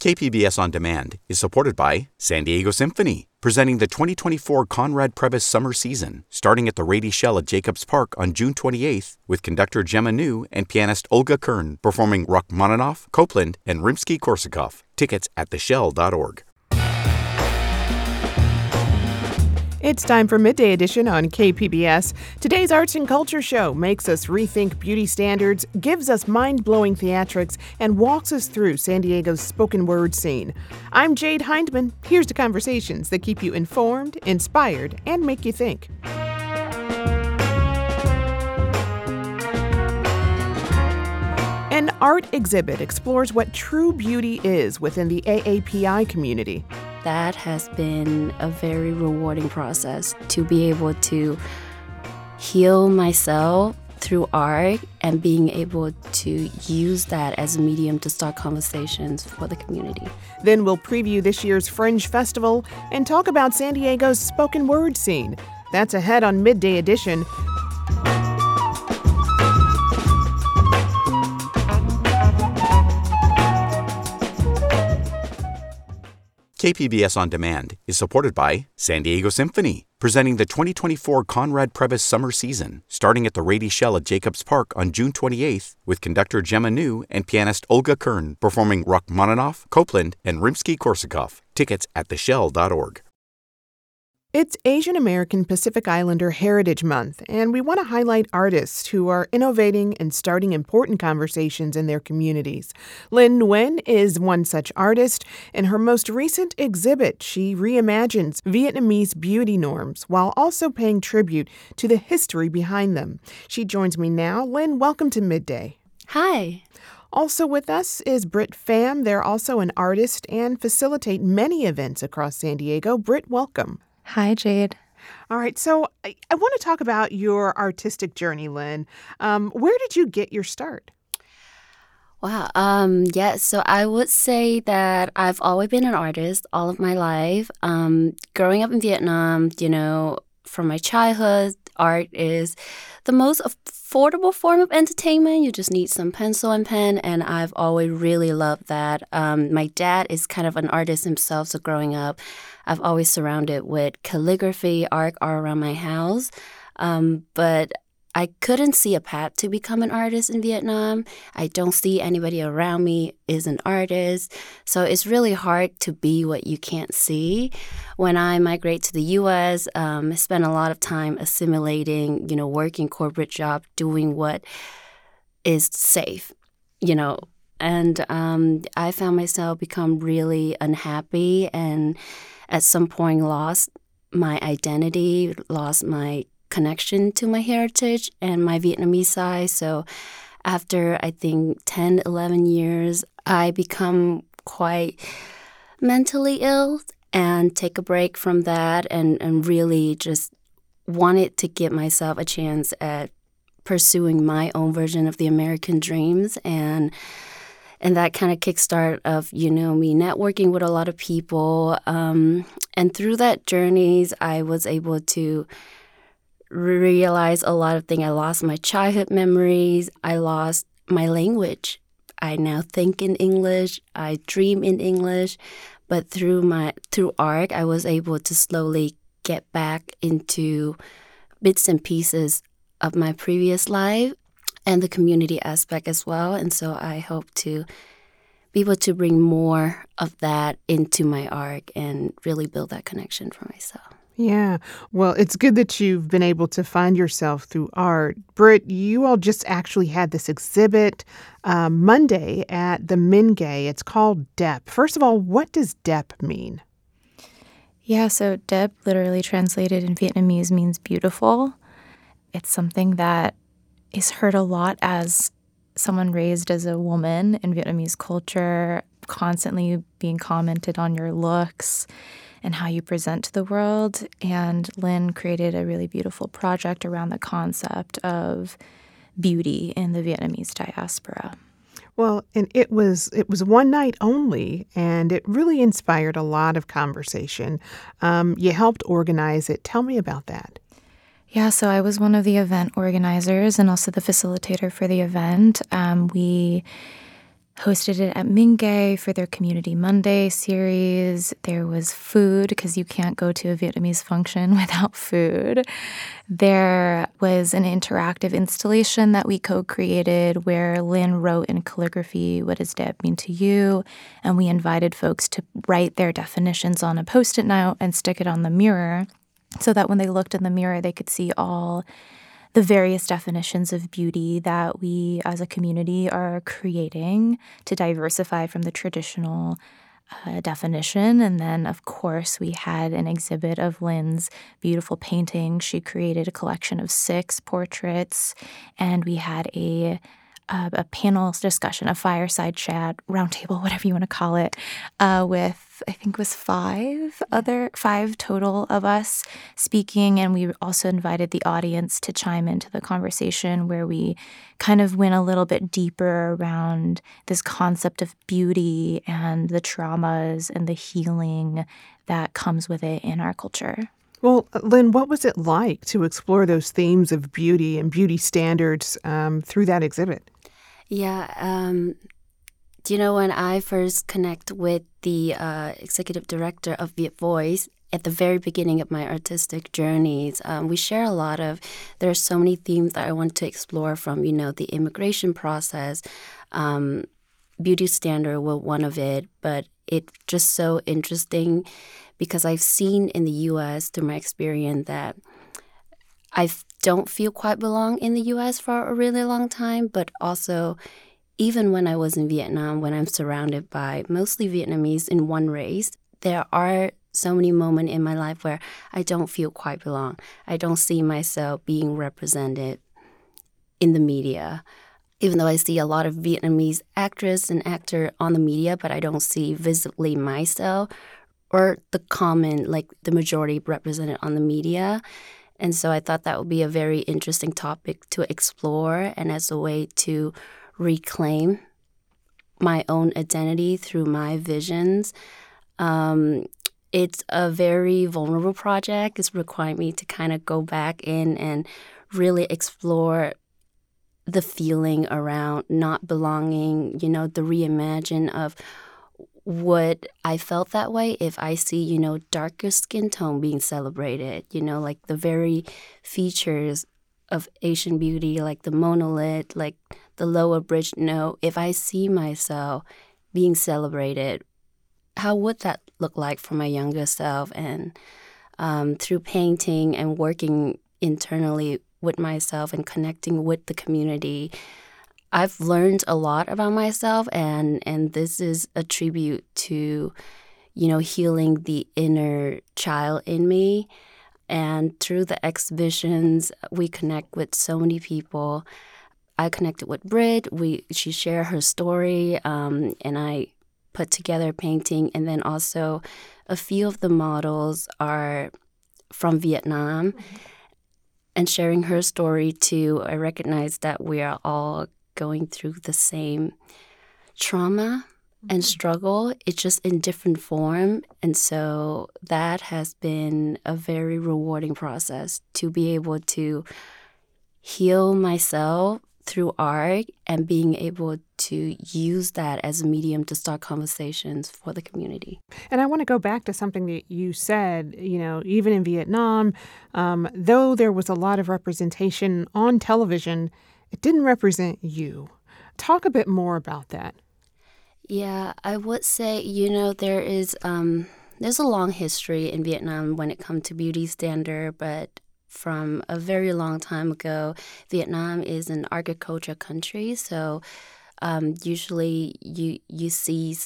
KPBS On Demand is supported by San Diego Symphony, presenting the 2024 Conrad Previs Summer Season, starting at the Rady Shell at Jacobs Park on June 28th, with conductor Gemma New and pianist Olga Kern performing Rachmaninoff, Copland, and Rimsky-Korsakov. Tickets at theshell.org. It's time for Midday Edition on KPBS. Today's arts and culture show makes us rethink beauty standards, gives us mind-blowing theatrics, and walks us through San Diego's spoken word scene. I'm Jade Hindman. Here's the conversations that keep you informed, inspired, and make you think. An art exhibit explores what true beauty is within the AAPI community. That has been a very rewarding process, to be able to heal myself through art and being able to use that as a medium to start conversations for the community. Then we'll preview this year's Fringe Festival and talk about San Diego's spoken word scene. That's ahead on Midday Edition. KPBS On Demand is supported by San Diego Symphony, presenting the 2024 Conrad Previs Summer Season, starting at the Rady Shell at Jacobs Park on June 28th, with conductor Gemma New and pianist Olga Kern performing Rachmaninoff, Copland, and Rimsky-Korsakov. Tickets at theshell.org. It's Asian American Pacific Islander Heritage Month, and we want to highlight artists who are innovating and starting important conversations in their communities. Linh Nguyen is one such artist. In her most recent exhibit, she reimagines Vietnamese beauty norms while also paying tribute to the history behind them. She joins me now. Linh, welcome to Midday. Hi. Also with us is Britt Pham. They're also an artist and facilitate many events across San Diego. Britt, welcome. Hi, Jade. All right, so I want to talk about your artistic journey, Linh. Where did you get your start? Wow. So I would say that I've always been an artist all of my life. Growing up in Vietnam, from my childhood, art is the most affordable form of entertainment. You just need some pencil and pen, and I've always really loved that. My dad is kind of an artist himself, so growing up, I've always surrounded with calligraphy, art all around my house. But I couldn't see a path to become an artist in Vietnam. I don't see anybody around me is an artist. So it's really hard to be what you can't see. When I migrate to the U.S., I spent a lot of time assimilating, working corporate job, doing what is safe, And I found myself become really unhappy and at some point lost my identity, lost my connection to my heritage and my Vietnamese side. So after, I think, 10, 11 years, I become quite mentally ill and take a break from that and really just wanted to give myself a chance at pursuing my own version of the American dreams. And that kind of kickstart of, me networking with a lot of people. And through that journeys, I was able to realize a lot of things. I lost my childhood memories. I lost my language. I now think in English. I dream in English. But through art, I was able to slowly get back into bits and pieces of my previous life and the community aspect as well. And so I hope to be able to bring more of that into my art and really build that connection for myself. Yeah. Well, it's good that you've been able to find yourself through art. Britt, you all just actually had this exhibit Monday at the Minh Gay. It's called DEP. First of all, what does DEP mean? Yeah, so DEP literally translated in Vietnamese means beautiful. It's something that is heard a lot as someone raised as a woman in Vietnamese culture, constantly being commented on your looks and how you present to the world. And Linh created a really beautiful project around the concept of beauty in the Vietnamese diaspora. Well, and it was one night only, and it really inspired a lot of conversation. You helped organize it. Tell me about that. Yeah, so I was one of the event organizers and also the facilitator for the event. We hosted it at Mingay for their Community Monday series. There was food, because you can't go to a Vietnamese function without food. There was an interactive installation that we co-created where Lynn wrote in calligraphy, "What does Deb mean to you?" And we invited folks to write their definitions on a Post-it note and stick it on the mirror so that when they looked in the mirror, they could see all the various definitions of beauty that we as a community are creating to diversify from the traditional definition. And then, of course, we had an exhibit of Lynn's beautiful painting. She created a collection of 6 portraits, and we had a panel discussion, a fireside chat, roundtable, whatever you want to call it, with I think it was 5 total of us speaking, and we also invited the audience to chime into the conversation where we kind of went a little bit deeper around this concept of beauty and the traumas and the healing that comes with it in our culture. Well, Lynn, what was it like to explore those themes of beauty and beauty standards through that exhibit? Yeah, when I first connect with the executive director of Viet Voice at the very beginning of my artistic journeys, we share a lot of, there are so many themes that I want to explore from, the immigration process. Beauty standard was one of it, but it's just so interesting because I've seen in the U.S. through my experience that I don't feel quite belong in the U.S. for a really long time, but also even when I was in Vietnam, when I'm surrounded by mostly Vietnamese in one race, there are so many moments in my life where I don't feel quite belong. I don't see myself being represented in the media, even though I see a lot of Vietnamese actress and actor on the media, but I don't see visibly myself or the common, like the majority represented on the media. And so I thought that would be a very interesting topic to explore and as a way to reclaim my own identity through my visions. It's a very vulnerable project. It's required me to kind of go back in and really explore the feeling around not belonging, the reimagine of would I felt that way if I see, darker skin tone being celebrated, like the very features of Asian beauty, like the monolith, like the lower bridge nose. If I see myself being celebrated, how would that look like for my younger self? And through painting and working internally with myself and connecting with the community, I've learned a lot about myself, and this is a tribute to, healing the inner child in me. And through the exhibitions, we connect with so many people. I connected with Britt. She shared her story, and I put together a painting. And then also a few of the models are from Vietnam. Mm-hmm. And sharing her story too, I recognize that we are all going through the same trauma and struggle. It's just in different form. And so that has been a very rewarding process to be able to heal myself through art and being able to use that as a medium to start conversations for the community. And I want to go back to something that you said, even in Vietnam, though there was a lot of representation on television, it didn't represent you. Talk a bit more about that. Yeah, I would say, there's a long history in Vietnam when it comes to beauty standard, but from a very long time ago, Vietnam is an agriculture country. So usually you see,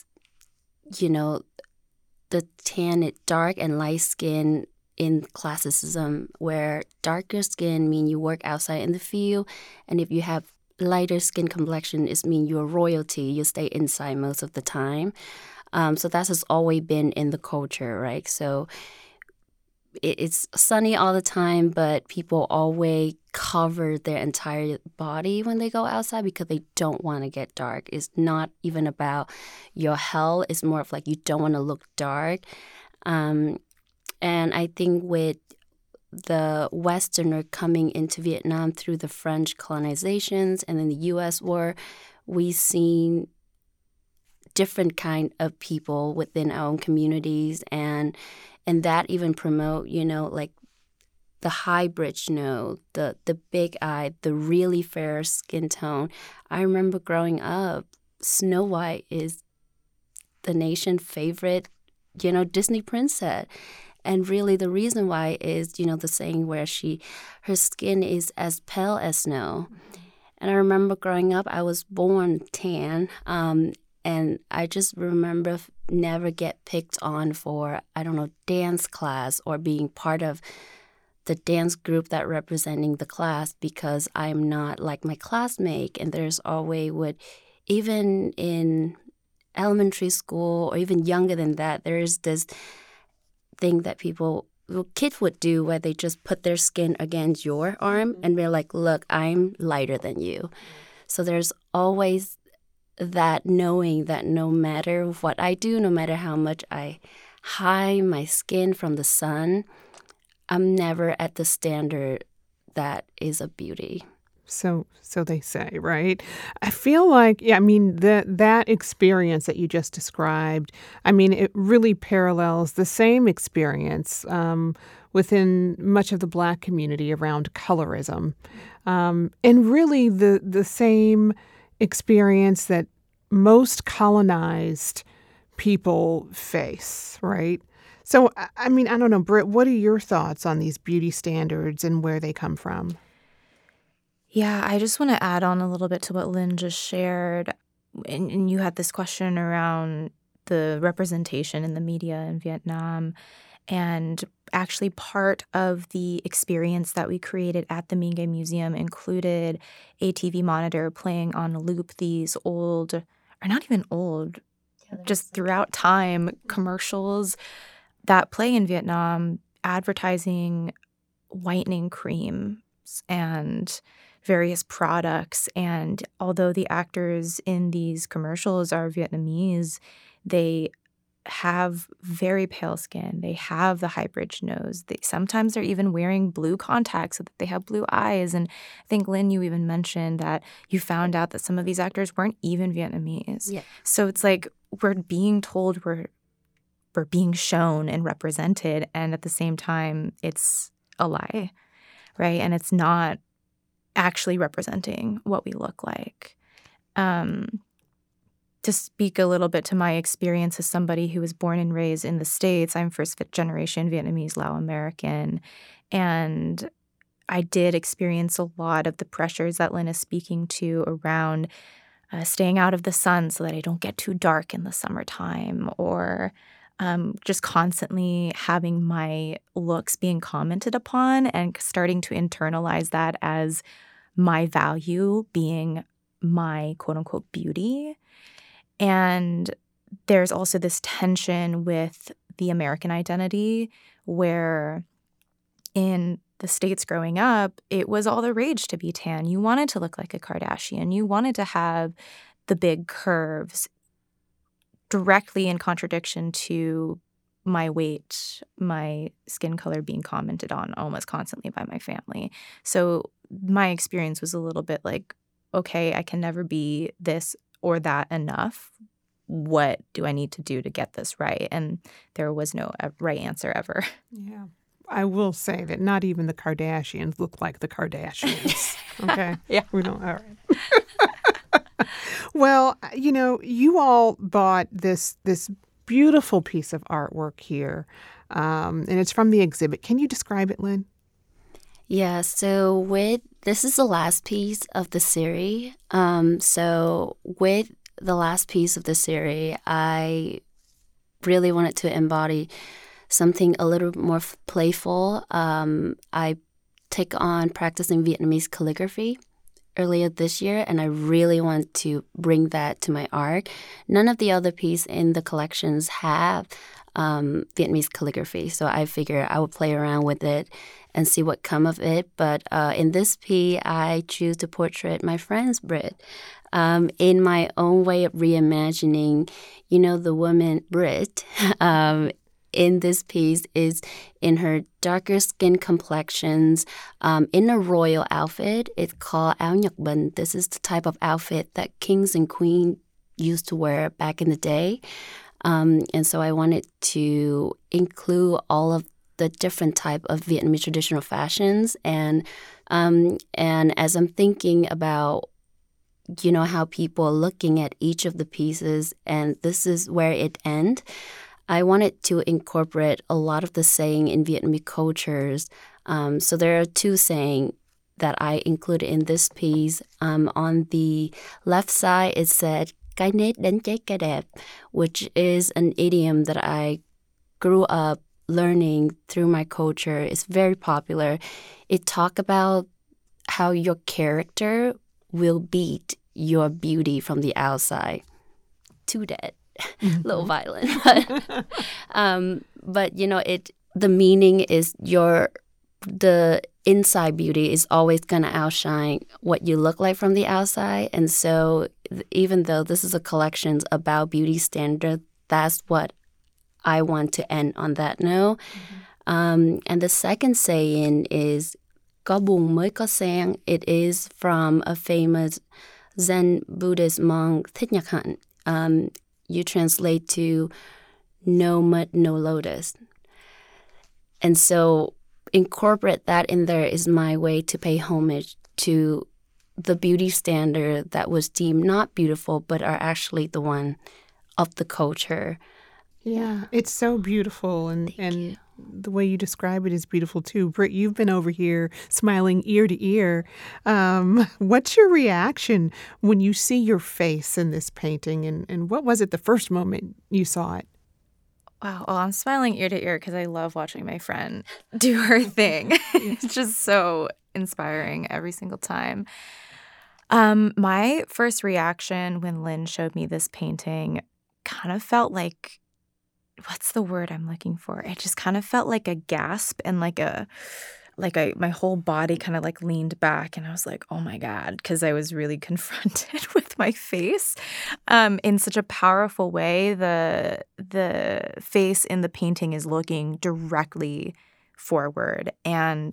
the tan, dark and light skin in classicism, where darker skin mean you work outside in the field, and if you have lighter skin complexion, it means you're royalty. You stay inside most of the time. So that has always been in the culture, right? So it's sunny all the time, but people always cover their entire body when they go outside because they don't want to get dark. It's not even about your health. It's more of like you don't want to look dark. And I think with the Westerner coming into Vietnam through the French colonizations and then the U.S. war, we seen different kind of people within our own communities, and that even promote, like the hybrid, the big eye, the really fair skin tone. I remember growing up, Snow White is the nation favorite, Disney princess. And really the reason why is, the saying where her skin is as pale as snow. And I remember growing up, I was born tan, and I just remember never get picked on for, dance class or being part of the dance group that representing the class because I'm not like my classmate. And there's always even in elementary school or even younger than that, there's this thing that kids would do where they just put their skin against your arm and be like, look, I'm lighter than you. So there's always that knowing that no matter what I do, no matter how much I hide my skin from the sun, I'm never at the standard that is of beauty. So they say, right? I feel like, that experience that you just described, it really parallels the same experience within much of the Black community around colorism. And really the same experience that most colonized people face, right? So, I don't know, Britt, what are your thoughts on these beauty standards and where they come from? Yeah, I just want to add on a little bit to what Lynn just shared. And you had this question around the representation in the media in Vietnam. And actually part of the experience that we created at the Minh Nghe Museum included a TV monitor playing on a loop these old, or not even old, just throughout time, commercials that play in Vietnam advertising whitening creams and various products. And although the actors in these commercials are Vietnamese, they have very pale skin. They have the high bridge nose. Sometimes they're even wearing blue contacts so that they have blue eyes. And I think, Lynn, you even mentioned that you found out that some of these actors weren't even Vietnamese. Yeah. So it's like we're being told we're being shown and represented, and at the same time, it's a lie, right? And it's not actually representing what we look like. To speak a little bit to my experience as somebody who was born and raised in the States, I'm first-generation Vietnamese Lao American, and I did experience a lot of the pressures that Lynn is speaking to around staying out of the sun so that I don't get too dark in the summertime, or just constantly having my looks being commented upon and starting to internalize that as my value being my quote-unquote beauty. And there's also this tension with the American identity where in the States growing up, it was all the rage to be tan. You wanted to look like a Kardashian. You wanted to have the big curves, directly in contradiction to my weight, my skin color being commented on almost constantly by my family. So my experience was a little bit like, okay, I can never be this or that enough. What do I need to do to get this right? And there was no right answer ever. Yeah. I will say that not even the Kardashians look like the Kardashians. Okay? Yeah. We don't. All right. Well, you all bought this beautiful piece of artwork here, and it's from the exhibit. Can you describe it, Lynn? Yeah, so this is the last piece of the series. So with the last piece of the series, I really wanted to embody something a little more playful. I take on practicing Vietnamese calligraphy earlier this year, and I really want to bring that to my art. None of the other pieces in the collections have Vietnamese calligraphy, so I figured I would play around with it and see what come of it. But in this piece, I choose to portrait my friend's Britt in my own way of reimagining, the woman Britt in this piece is in her darker skin complexions, in a royal outfit. It's called áo nhật bình. This is the type of outfit that kings and queens used to wear back in the day. And so I wanted to include all of the different type of Vietnamese traditional fashions. And as I'm thinking about, how people are looking at each of the pieces, and this is where it ends, I wanted to incorporate a lot of the saying in Vietnamese cultures. So there are two saying that I included in this piece. On the left side, it said, "Cái nết đến chết cái đẹp," which is an idiom that I grew up learning through my culture. It's very popular. It talks about how your character will beat your beauty from the outside. Too dead. A little violent. But the meaning is the inside beauty is always going to outshine what you look like from the outside. And so even though this is a collection about beauty standard, that's what I want to end on that note. And the second saying is "Có buồn mới có sen." It is from a famous Zen Buddhist monk, Thich Nhat Hanh. You translate to "no mud, no lotus." And so incorporate that in there is my way to pay homage to the beauty standard that was deemed not beautiful, but are actually the one of the culture. Yeah, it's so beautiful, and the way you describe it is beautiful too. Britt, you've been over here smiling ear to ear. What's your reaction when you see your face in this painting, and what was it the first moment you saw it? Wow, well, I'm smiling ear to ear because I love watching my friend do her thing. It's just so inspiring every single time. My first reaction when Lynn showed me this painting kind of felt like, what's the word I'm looking for? It just kind of felt like a gasp, and my whole body kind of like leaned back, and I was like, oh my God, because I was really confronted with my face in such a powerful way. The face in the painting is looking directly forward, and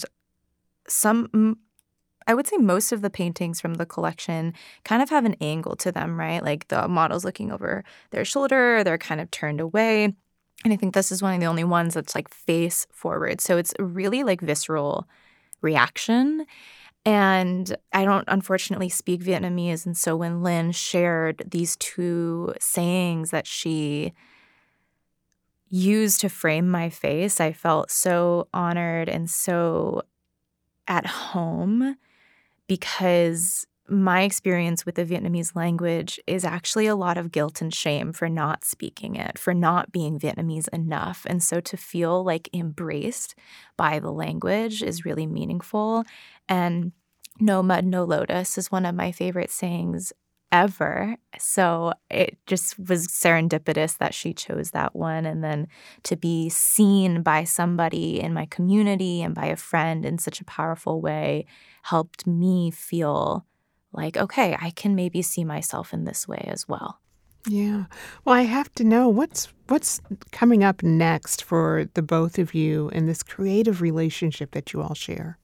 I would say most of the paintings from the collection kind of have an angle to them, right? Like the model's looking over their shoulder, they're kind of turned away. And I think this is one of the only ones that's like face forward. So it's a really like visceral reaction. And I don't unfortunately speak Vietnamese. And so when Lynn shared these two sayings that she used to frame my face, I felt so honored and so at home, because my experience with the Vietnamese language is actually a lot of guilt and shame for not speaking it, for not being Vietnamese enough. And so to feel like embraced by the language is really meaningful. And "no mud, no lotus" is one of my favorite sayings ever. So it just was serendipitous that she chose that one. And then to be seen by somebody in my community and by a friend in such a powerful way helped me feel like, okay, I can maybe see myself in this way as well. Yeah. Well, I have to know what's coming up next for the both of you in this creative relationship that you all share.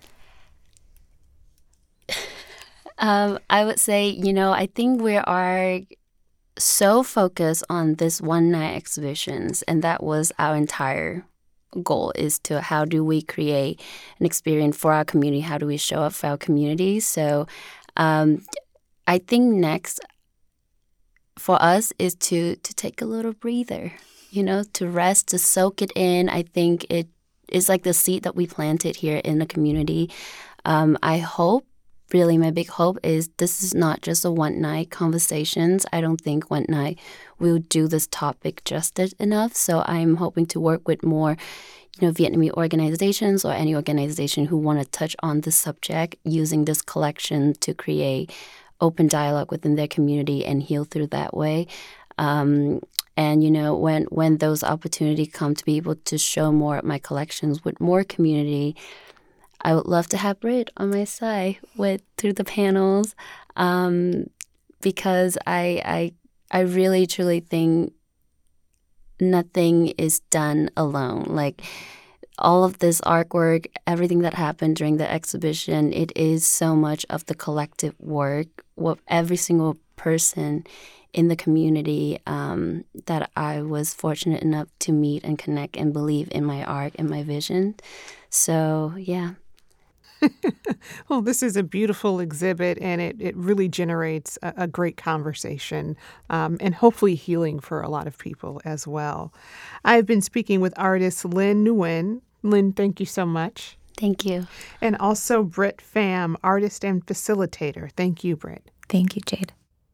I would say, I think we are so focused on this one night exhibitions, and that was our entire goal, is to how do we create an experience for our community? How do we show up for our community? So I think next for us is to take a little breather, to rest, to soak it in. I think it is like the seed that we planted here in the community. I hope, really my big hope is this is not just a one-night conversations. I don't think one night we'll do this topic justice enough. So I'm hoping to work with more Vietnamese organizations or any organization who want to touch on this subject, using this collection to create open dialogue within their community and heal through that way. And, when those opportunities come to be able to show more of my collections with more community, I would love to have Britt on my side through the panels, because I really, truly think nothing is done alone. Like all of this artwork, everything that happened during the exhibition, it is so much of the collective work of every single person in the community that I was fortunate enough to meet and connect and believe in my art and my vision. So, yeah. Well, this is a beautiful exhibit, and it really generates a great conversation and hopefully healing for a lot of people as well. I've been speaking with artist Lynn Nguyen. Lynn, thank you so much. Thank you. And also Britt Pham, artist and facilitator. Thank you, Britt. Thank you, Jade.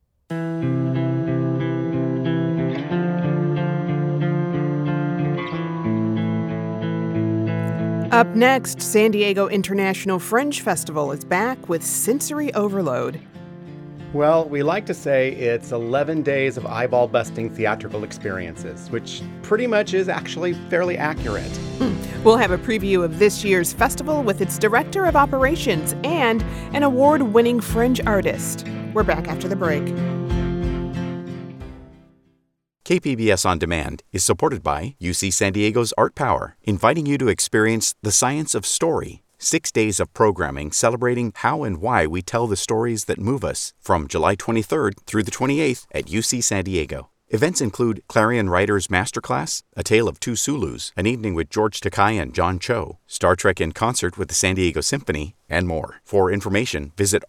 Up next, San Diego International Fringe Festival is back with sensory overload. Well, we like to say it's 11 days of eyeball-busting theatrical experiences, which pretty much is actually fairly accurate. We'll have a preview of this year's festival with its director of operations and an award-winning fringe artist. We're back after the break. KPBS On Demand is supported by UC San Diego's Art Power, inviting you to experience the science of story. 6 days of programming celebrating how and why we tell the stories that move us from July 23rd through the 28th at UC San Diego. Events include Clarion Writers Masterclass, A Tale of Two Sulus, an evening with George Takei and John Cho, Star Trek in concert with the San Diego Symphony, and more. For information, visit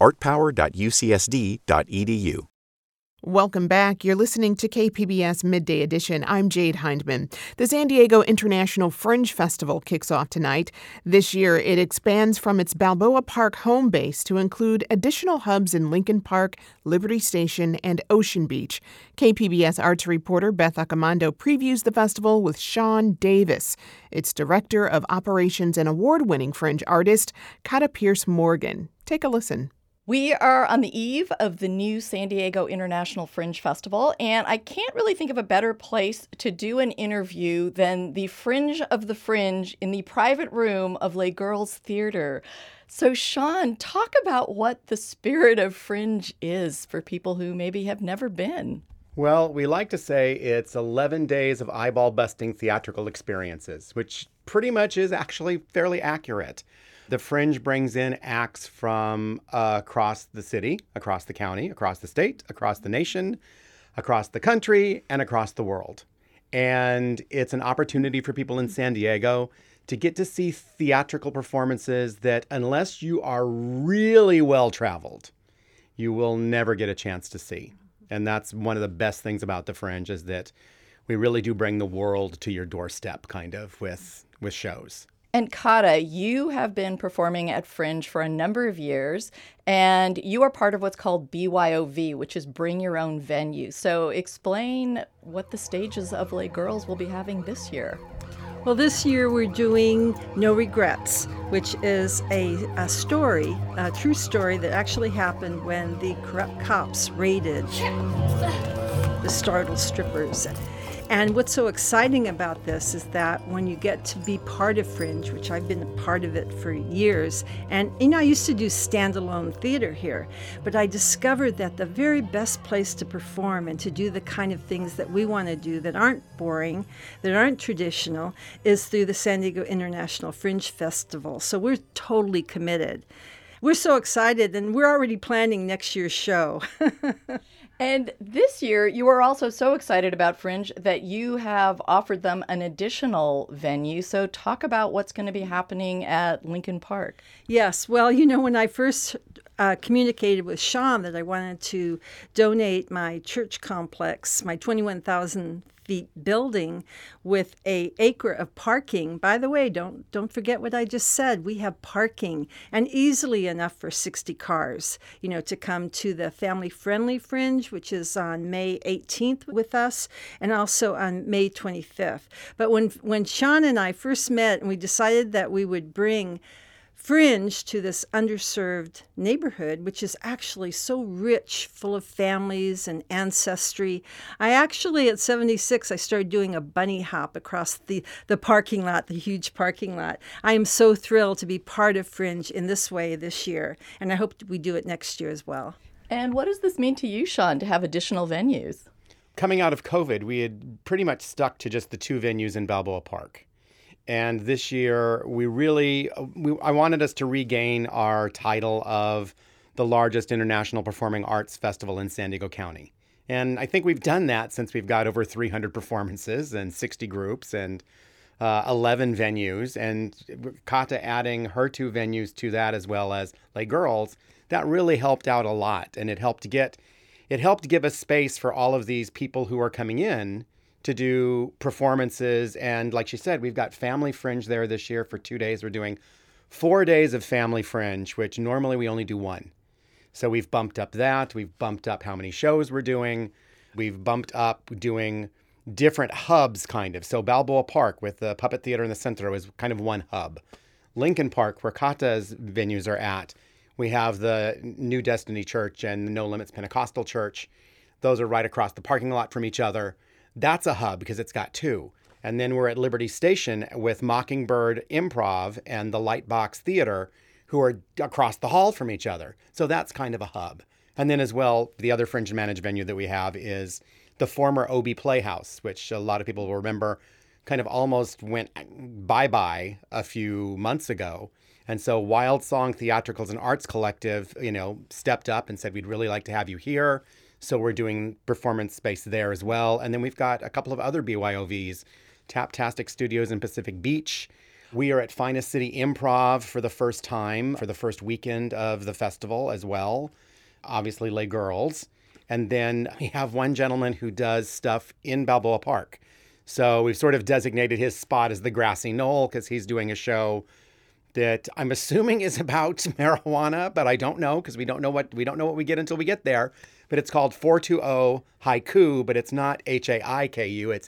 artpower.ucsd.edu. Welcome back. You're listening to KPBS Midday Edition. I'm Jade Hindman. The San Diego International Fringe Festival kicks off tonight. This year, it expands from its Balboa Park home base to include additional hubs in Lincoln Park, Liberty Station, and Ocean Beach. KPBS arts reporter Beth Accomando previews the festival with Sean Davis, its director of operations and award-winning fringe artist, Kata Pierce Morgan. Take a listen. We are on the eve of the new San Diego International Fringe Festival, and I can't really think of a better place to do an interview than the Fringe of the Fringe in the private room of Les Girls Theater. So, Sean, talk about what the spirit of Fringe is for people who maybe have never been. Well, we like to say it's 11 days of eyeball-busting theatrical experiences, which pretty much is actually fairly accurate. The Fringe brings in acts from across the city, across the county, across the state, across the nation, across the country, and across the world. And it's an opportunity for people in San Diego to get to see theatrical performances that, unless you are really well-traveled, you will never get a chance to see. And that's one of the best things about the Fringe, is that we really do bring the world to your doorstep, kind of, with shows. And Kata, you have been performing at Fringe for a number of years, and you are part of what's called BYOV, which is Bring Your Own Venue. So explain what the stages of Les Girls will be having this year. Well, this year we're doing No Regrets, which is a story, a true story that actually happened when the corrupt cops raided the startled strippers. And what's so exciting about this is that when you get to be part of Fringe, which I've been a part of it for years, and I used to do standalone theater here, but I discovered that the very best place to perform and to do the kind of things that we want to do that aren't boring, that aren't traditional, is through the San Diego International Fringe Festival. So we're totally committed. We're so excited, and we're already planning next year's show. And this year, you are also so excited about Fringe that you have offered them an additional venue. So talk about what's going to be happening at Lincoln Park. Yes. Well, when I first communicated with Sean that I wanted to donate my church complex, my 21,000 feet building, with an acre of parking. By the way, don't forget what I just said. We have parking, and easily enough for 60 cars, to come to the family-friendly Fringe, which is on May 18th with us, and also on May 25th. But when Sean and I first met and we decided that we would bring Fringe to this underserved neighborhood, which is actually so rich, full of families and ancestry. I actually, at 76, I started doing a bunny hop across the parking lot, the huge parking lot. I am so thrilled to be part of Fringe in this way this year, and I hope we do it next year as well. And what does this mean to you, Sean, to have additional venues? Coming out of COVID, we had pretty much stuck to just the two venues in Balboa Park. And this year, I wanted us to regain our title of the largest international performing arts festival in San Diego County. And I think we've done that since we've got over 300 performances and 60 groups and 11 venues. And Kata adding her 2 venues to that, as well as Les Girls, that really helped out a lot. And it helped give us space for all of these people who are coming in to do performances. And like she said, we've got Family Fringe there this year for 2 days. We're doing 4 days of Family Fringe, which normally we only do 1. So we've bumped up that. We've bumped up how many shows we're doing. We've bumped up doing different hubs, kind of. So Balboa Park with the Puppet Theater in the Centro is kind of one hub. Lincoln Park, where Kata's venues are at, we have the New Destiny Church and the No Limits Pentecostal Church. Those are right across the parking lot from each other. That's a hub because it's got 2. And then we're at Liberty Station with Mockingbird Improv and the Lightbox Theater, who are across the hall from each other. So that's kind of a hub. And then as well, the other Fringe Managed venue that we have is the former OB Playhouse, which a lot of people will remember kind of almost went bye-bye a few months ago. And so Wild Song Theatricals and Arts Collective, stepped up and said, we'd really like to have you here. So we're doing performance space there as well. And then we've got a couple of other BYOVs, Taptastic Studios in Pacific Beach. We are at Finest City Improv for the first time, for the first weekend of the festival as well. Obviously, Les Girls. And then we have one gentleman who does stuff in Balboa Park. So we've sort of designated his spot as the Grassy Knoll because he's doing a show that I'm assuming is about marijuana, but I don't know because we don't know what we get until we get there. But it's called 420 Haiku, but it's not Haiku, it's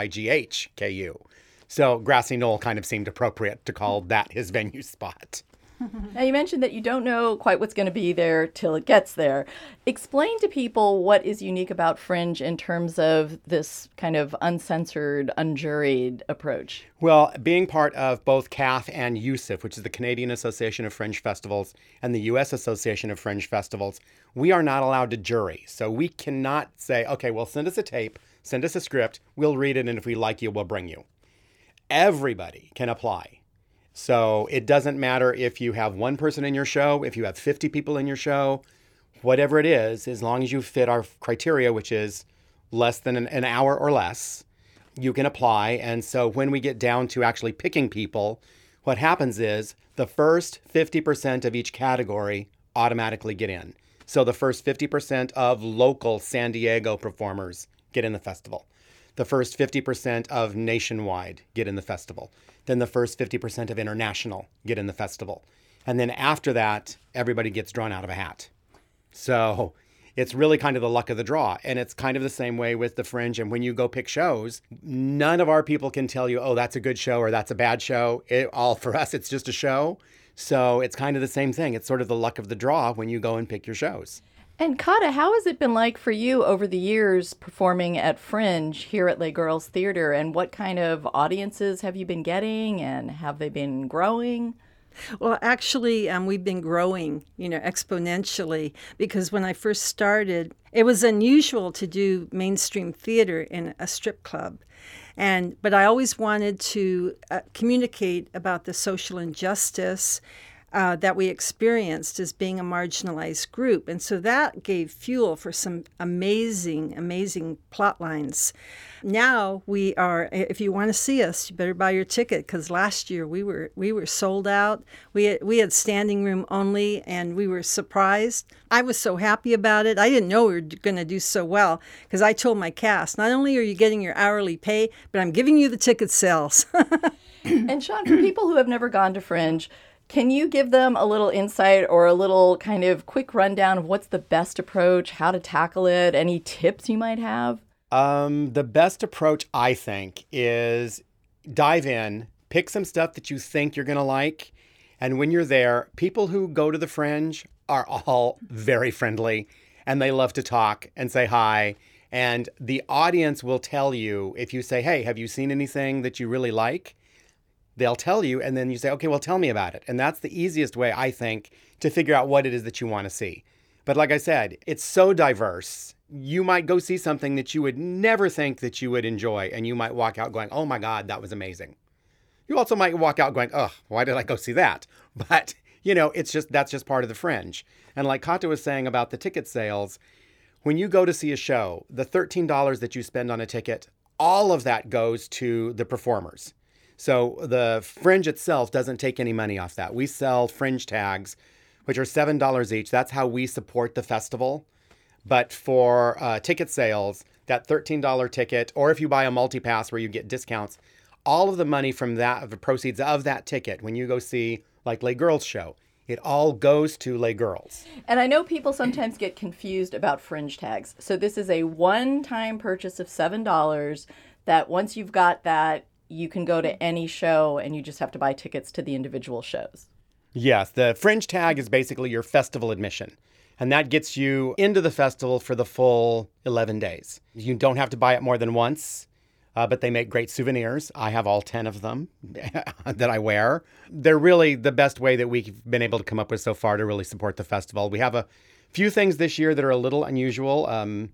Highku. So Grassy Knoll kind of seemed appropriate to call that his venue spot. Now, you mentioned that you don't know quite what's going to be there till it gets there. Explain to people what is unique about Fringe in terms of this kind of uncensored, unjuried approach. Well, being part of both CAF and USIF, which is the Canadian Association of Fringe Festivals, and the U.S. Association of Fringe Festivals, we are not allowed to jury. So we cannot say, okay, well, send us a tape, send us a script, we'll read it, and if we like you, we'll bring you. Everybody can apply. So it doesn't matter if you have 1 person in your show, if you have 50 people in your show, whatever it is, as long as you fit our criteria, which is less than an hour or less, you can apply. And so when we get down to actually picking people, what happens is the first 50% of each category automatically get in. So the first 50% of local San Diego performers get in the festival. The first 50% of nationwide get in the festival. Then the first 50% of international get in the festival. And then after that, everybody gets drawn out of a hat. So it's really kind of the luck of the draw. And it's kind of the same way with the Fringe. And when you go pick shows, none of our people can tell you, oh, that's a good show or that's a bad show. For us, it's just a show. So it's kind of the same thing. It's sort of the luck of the draw when you go and pick your shows. And Kata, how has it been like for you over the years performing at Fringe here at Les Girls Theater? And what kind of audiences have you been getting, and have they been growing? Well, actually, we've been growing, exponentially, because when I first started, it was unusual to do mainstream theater in a strip club. But I always wanted to communicate about the social injustice that we experienced as being a marginalized group. And so that gave fuel for some amazing, amazing plot lines. Now we are, if you want to see us, you better buy your ticket, because last year we were sold out. We had standing room only, and we were surprised. I was so happy about it. I didn't know we were going to do so well, because I told my cast, not only are you getting your hourly pay, but I'm giving you the ticket sales. And Sean, for people who have never gone to Fringe, can you give them a little insight or a little kind of quick rundown of what's the best approach, how to tackle it, any tips you might have? The best approach, I think, is dive in, pick some stuff that you think you're going to like. And when you're there, people who go to the Fringe are all very friendly, and they love to talk and say hi. And the audience will tell you, if you say, hey, have you seen anything that you really like? They'll tell you, and then you say, okay, well, tell me about it. And that's the easiest way, I think, to figure out what it is that you want to see. But like I said, it's so diverse. You might go see something that you would never think that you would enjoy, and you might walk out going, oh my God, that was amazing. You also might walk out going, oh, why did I go see that? But, that's just part of the Fringe. And like Kata was saying about the ticket sales, when you go to see a show, the $13 that you spend on a ticket, all of that goes to the performers. So the Fringe itself doesn't take any money off that. We sell Fringe tags, which are $7 each. That's how we support the festival. But for ticket sales, that $13 ticket, or if you buy a multi-pass where you get discounts, all of the money from that, the proceeds of that ticket, when you go see like Les Girls show, it all goes to Les Girls. And I know people sometimes get confused about Fringe tags. So this is a one-time purchase of $7 that once you've got that, you can go to any show and you just have to buy tickets to the individual shows. Yes, the Fringe tag is basically your festival admission. And that gets you into the festival for the full 11 days. You don't have to buy it more than once, but they make great souvenirs. I have all 10 of them that I wear. They're really the best way that we've been able to come up with so far to really support the festival. We have a few things this year that are a little unusual.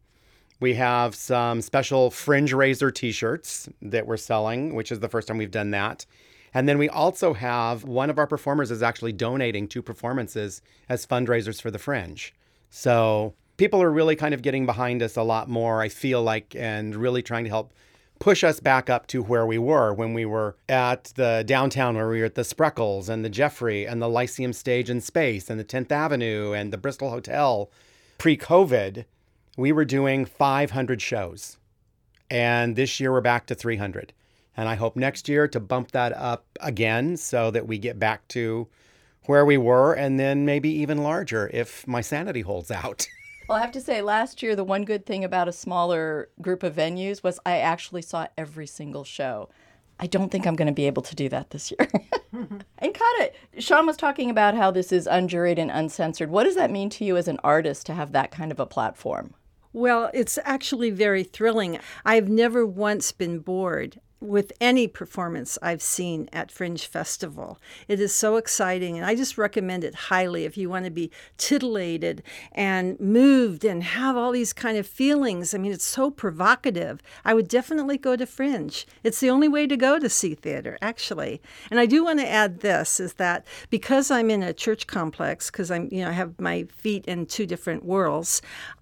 We have some special Fringe Raiser t-shirts that we're selling, which is the first time we've done that. And then we also have one of our performers is actually donating 2 performances as fundraisers for the Fringe. So people are really kind of getting behind us a lot more, I feel like, and really trying to help push us back up to where we were when we were at the downtown, where we were at the Spreckles and the Jeffrey and the Lyceum Stage in Space and the 10th Avenue and the Bristol Hotel. Pre-COVID, we were doing 500 shows. And this year we're back to 300. And I hope next year to bump that up again so that we get back to where we were and then maybe even larger if my sanity holds out. Well, I have to say, last year, the one good thing about a smaller group of venues was I actually saw every single show. I don't think I'm going to be able to do that this year. And Kata, Sean was talking about how this is unjuried and uncensored. What does that mean to you as an artist to have that kind of a platform? Well, it's actually very thrilling. I've never once been bored with any performance I've seen at Fringe Festival. It is so exciting, and I just recommend it highly if you want to be titillated and moved and have all these kind of feelings. I mean, it's so provocative. I would definitely go to Fringe. It's the only way to go to see theater, actually. And I do want to add this, is that because I'm in a church complex, because I have my feet in 2 different worlds,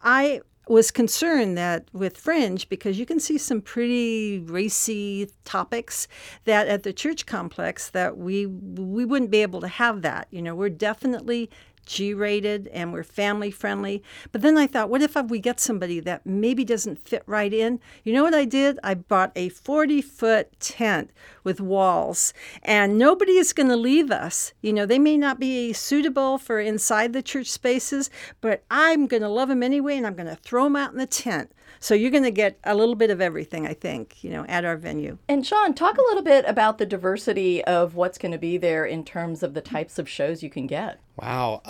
I was concerned that with Fringe, because you can see some pretty racy topics, that at the church complex that we wouldn't be able to have that. We're definitely G-rated and we're family friendly. But then I thought, what if we get somebody that maybe doesn't fit right in? You know what I did? I bought a 40-foot tent with walls, and nobody is going to leave us. They may not be suitable for inside the church spaces, but I'm going to love them anyway, and I'm going to throw them out in the tent. So you're going to get a little bit of everything, I think, at our venue. And Sean, talk a little bit about the diversity of what's going to be there in terms of the types of shows you can get. Wow.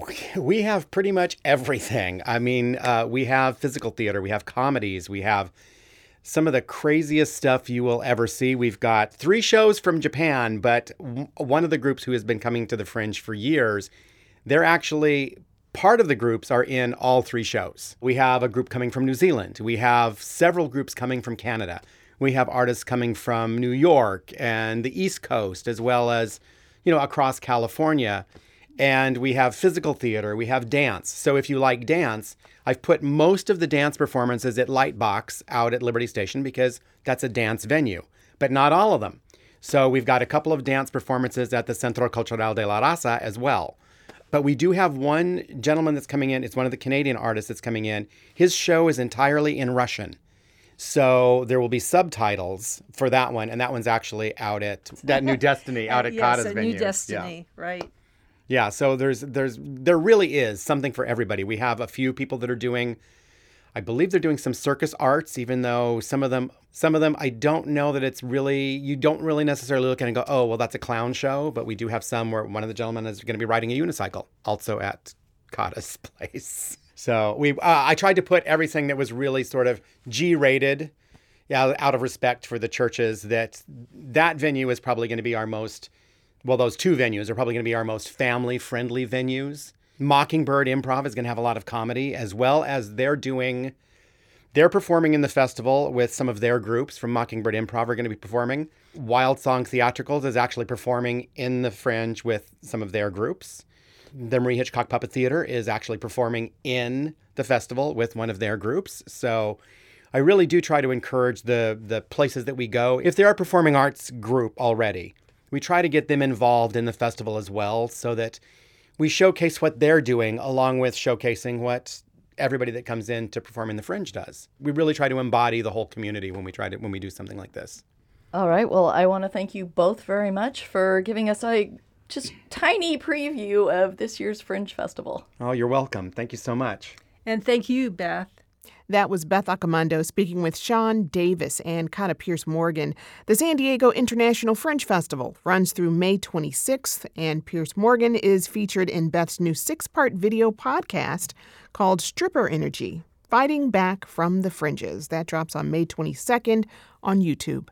We have pretty much everything. I mean, we have physical theater, we have comedies, we have some of the craziest stuff you will ever see. We've got 3 shows from Japan, but one of the groups who has been coming to the Fringe for years, they're actually part of the groups are in all 3 shows. We have a group coming from New Zealand. We have several groups coming from Canada. We have artists coming from New York and the East Coast, as well as, across California. And we have physical theater, we have dance. So if you like dance, I've put most of the dance performances at Lightbox out at Liberty Station because that's a dance venue, but not all of them. So we've got a couple of dance performances at the Centro Cultural de la Raza as well. But we do have one gentleman that's coming in. It's one of the Canadian artists that's coming in. His show is entirely in Russian. So there will be subtitles for that one. And that one's actually out at that New Destiny, out at Kata's venue. New Destiny, right. Yeah, so there really is something for everybody. We have a few people that are doing, I believe they're doing some circus arts, even though some of them I don't know that it's really, you don't really necessarily look at it and go, oh, well, that's a clown show. But we do have some where one of the gentlemen is going to be riding a unicycle, also at Kata's place. So I tried to put everything that was really sort of G-rated, out of respect for the churches. That venue is probably going to be our most, well, those 2 venues are probably going to be our most family-friendly venues. Mockingbird Improv is going to have a lot of comedy, as well as they're performing in the festival with some of their groups from Mockingbird Improv are going to be performing. Wild Song Theatricals is actually performing in the Fringe with some of their groups. The Marie Hitchcock Puppet Theater is actually performing in the festival with one of their groups. So I really do try to encourage the places that we go. If there are performing arts group already, we try to get them involved in the festival as well so that we showcase what they're doing along with showcasing what everybody that comes in to perform in the Fringe does. We really try to embody the whole community when we do something like this. All right. Well, I want to thank you both very much for giving us a just tiny preview of this year's Fringe Festival. Oh, you're welcome. Thank you so much. And thank you, Beth. That was Beth Accomando speaking with Sean Davis and Kata Pierce Morgan. The San Diego International Fringe Festival runs through May 26th, and Pierce Morgan is featured in Beth's new 6-part video podcast called Stripper Energy, Fighting Back from the Fringes. That drops on May 22nd on YouTube.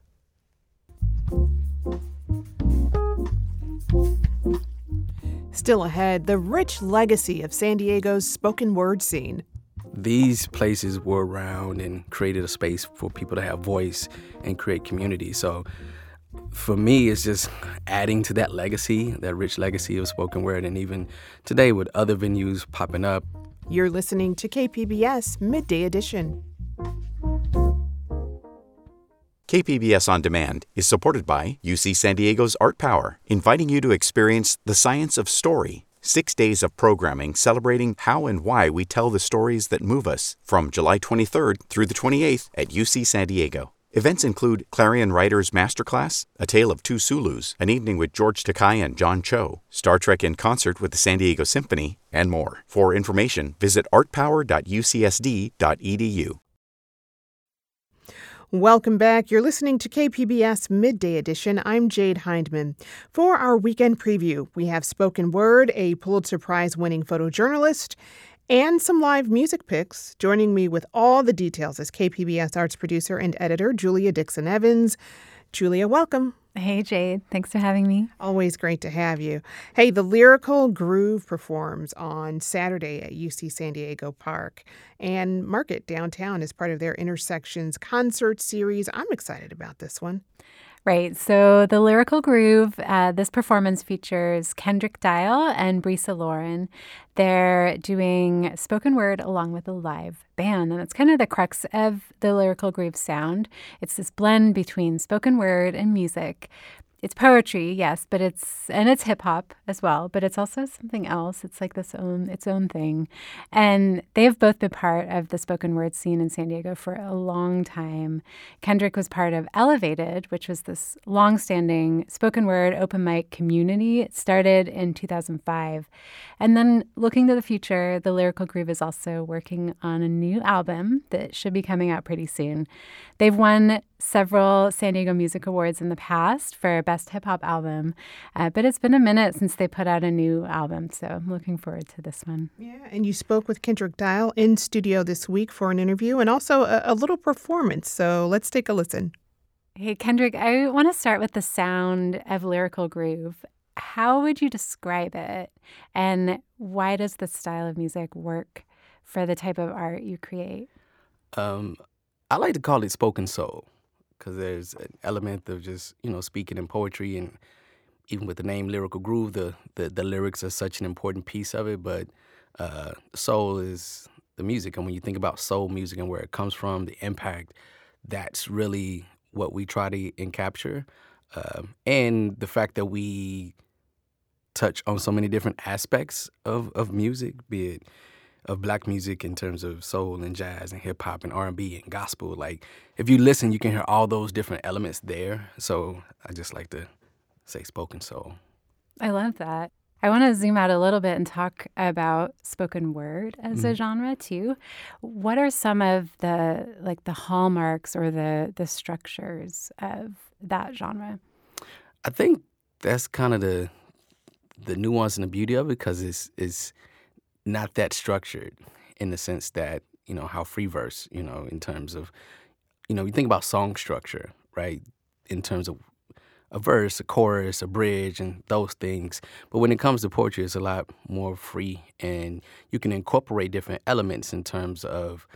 Still ahead, the rich legacy of San Diego's spoken word scene. These places were around and created a space for people to have voice and create community. So for me, it's just adding to that legacy, that rich legacy of spoken word. And even today with other venues popping up. You're listening to KPBS Midday Edition. KPBS On Demand is supported by UC San Diego's Art Power, inviting you to experience the science of story. 6 days of programming celebrating how and why we tell the stories that move us from July 23rd through the 28th at UC San Diego. Events include Clarion Writers Masterclass, A Tale of Two Sulus, an evening with George Takei and John Cho, Star Trek in concert with the San Diego Symphony, and more. For information, visit artpower.ucsd.edu. Welcome back. You're listening to KPBS Midday Edition. I'm Jade Hindman. For our weekend preview, we have spoken word, a Pulitzer Prize-winning photojournalist, and some live music picks. Joining me with all the details is KPBS arts producer and editor Julia Dixon Evans. Julia, welcome. Hey, Jade. Thanks for having me. Always great to have you. Hey, the Lyrical Groove performs on Saturday at UC San Diego Park and Market downtown as part of their Intersections concert series. I'm excited about this one. Right. So the Lyrical Groove, this performance features Kendrick Dial and Brisa Lauren. They're doing spoken word along with a live band, and it's kind of the crux of the Lyrical Groove sound. It's this blend between spoken word and music. It's poetry, yes, but it's hip hop as well, but it's also something else. It's like its own thing. And they've both been part of the spoken word scene in San Diego for a long time. Kendrick was part of Elevated, which was this long-standing spoken word open mic community. It started in 2005. And then looking to the future, the Lyrical Groove is also working on a new album that should be coming out pretty soon. They've won several San Diego Music Awards in the past for Best Hip Hop Album, but it's been a minute since they put out a new album, so I'm looking forward to this one. Yeah, and you spoke with Kendrick Dial in studio this week for an interview and also a little performance, so let's take a listen. Hey, Kendrick, I want to start with the sound of Lyrical Groove. How would you describe it, and why does this style of music work for the type of art you create? I like to call it spoken soul because there's an element of just, speaking in poetry, and even with the name Lyrical Groove, the lyrics are such an important piece of it, but soul is the music. And when you think about soul music and where it comes from, the impact, that's really what we try to capture. And the fact that we touch on so many different aspects of music, be it of Black music in terms of soul and jazz and hip hop and R&B and gospel. Like, if you listen, you can hear all those different elements there. So I just like to say spoken soul. I love that. I want to zoom out a little bit and talk about spoken word as a genre too. What are some of the hallmarks or the structures of that genre? I think that's kind of the nuance and the beauty of it, because it's not that structured in the sense that, how free verse, in terms of, you think about song structure, right? In terms of a verse, a chorus, a bridge, and those things. But when it comes to poetry, it's a lot more free, and you can incorporate different elements in terms of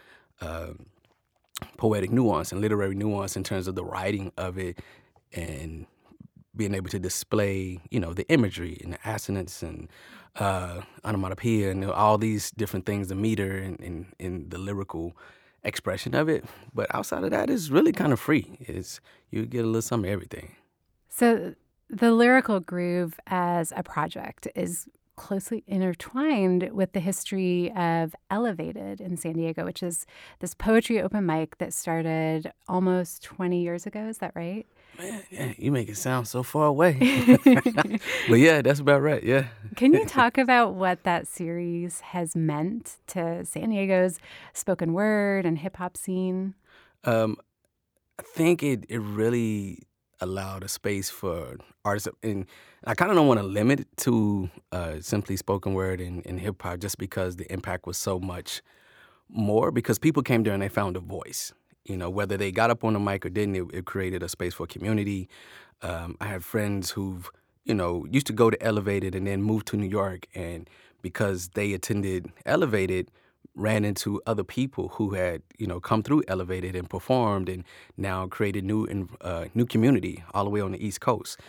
poetic nuance and literary nuance in terms of the writing of it, and being able to display, the imagery and the assonance and onomatopoeia and all these different things, the meter and the lyrical expression of it. But outside of that, it's really kind of free. You get a little some of everything. So the Lyrical Groove as a project is closely intertwined with the history of Elevated in San Diego, which is this poetry open mic that started almost 20 years ago. Is that right? Man, yeah, you make it sound so far away. But yeah, that's about right, yeah. Can you talk about what that series has meant to San Diego's spoken word and hip-hop scene? I think it really allowed a space for artists, and I kind of don't want to limit it to simply spoken word and hip-hop just because the impact was so much more, because people came there and they found a voice. Whether they got up on the mic or didn't, it created a space for community. I have friends who've, used to go to Elevated and then moved to New York, and because they attended Elevated, ran into other people who had, come through Elevated and performed and now created new community all the way on the East Coast.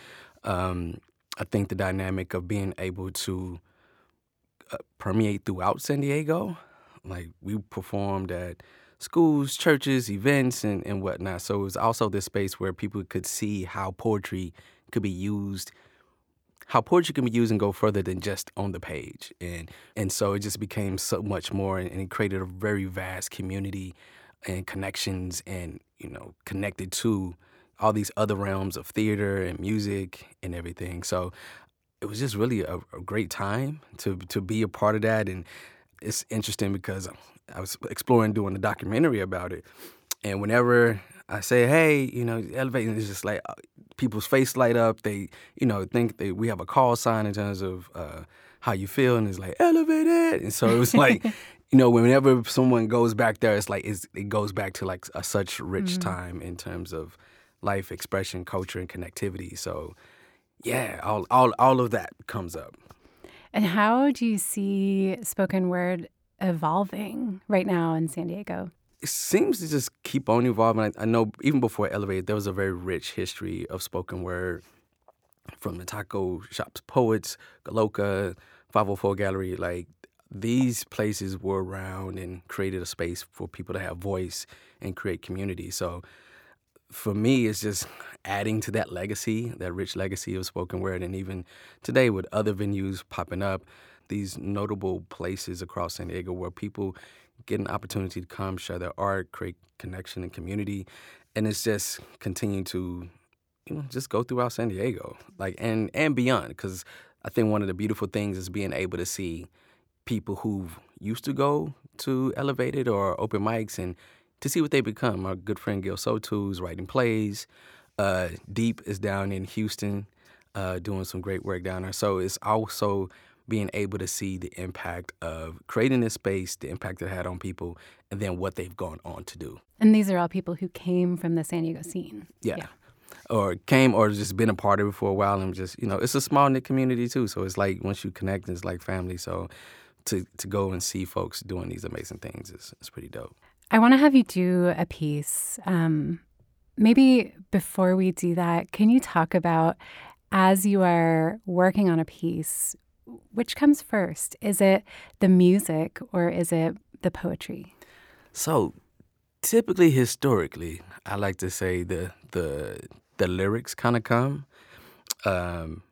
I think the dynamic of being able to permeate throughout San Diego, like we performed at schools, churches, events, and whatnot. So it was also this space where people could see how poetry could be used, and go further than just on the page. And so it just became so much more, and it created a very vast community and connections and, connected to all these other realms of theater and music and everything. So it was just really a great time to be a part of that. And it's interesting because I was exploring doing a documentary about it. And whenever I say, hey, Elevating, it's just like people's face light up. They, think we have a call sign in terms of how you feel. And it's like, Elevated. And so it was like, whenever someone goes back there, it's like it goes back to like such rich time in terms of life, expression, culture, and connectivity. So, yeah, all of that comes up. And how do you see spoken word evolving right now in San Diego? It seems to just keep on evolving. I know even before Elevated, there was a very rich history of spoken word from the Taco Shop's Poets, Galoka, 504 Gallery. Like, these places were around and created a space for people to have voice and create community. So for me, it's just adding to that legacy, that rich legacy of spoken word. And even today with other venues popping up, these notable places across San Diego where people get an opportunity to come, share their art, create connection and community. And it's just continuing to, just go throughout San Diego, like, and beyond. Because I think one of the beautiful things is being able to see people who used to go to Elevated or open mics and to see what they become. Our good friend Gil Soto is writing plays. Deep is down in Houston doing some great work down there. So it's also being able to see the impact of creating this space, the impact it had on people, and then what they've gone on to do. And these are all people who came from the San Diego scene. Yeah. Or came or just been a part of it for a while and just, it's a small-knit community too. So it's like once you connect, it's like family. So to go and see folks doing these amazing things is pretty dope. I want to have you do a piece. Maybe before we do that, can you talk about, as you are working on a piece, which comes first? Is it the music or is it the poetry? So typically, historically, I like to say the lyrics kind of come, and